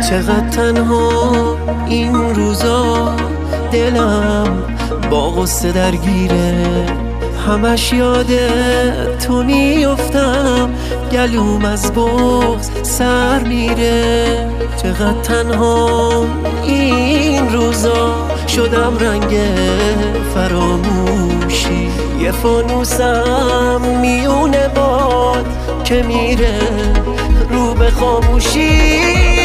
چقدر تنها این روزا، دلم با غصه درگیره، همش یاد تو میفتم، گلوم از بغض سر میره. چقدر تنها این روزا، شدم رنگ فراموشی، یه فانوسم میونه باد که میره رو به خاموشی.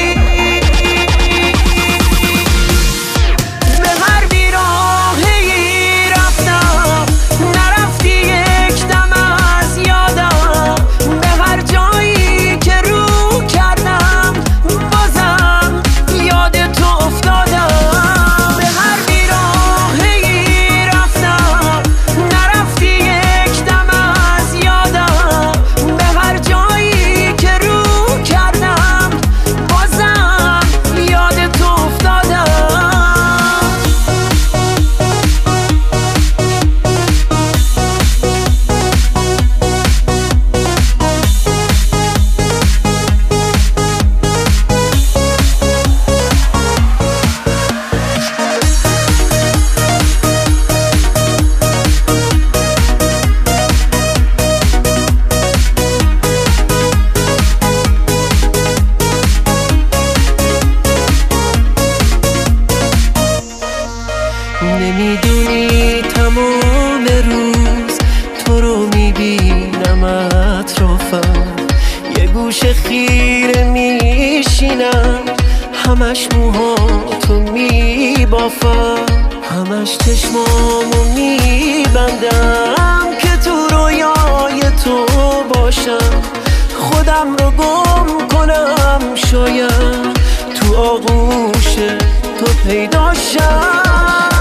نمیدونی تمام روز تو رو میبینم اطرافم، یه گوشه خیره میشینم، همش موهاتو میبافم، همش چشمامو میبندم که تو رویای تو باشم، خودم رو گم کنم، شاید تو آغوش تو پیدا شم.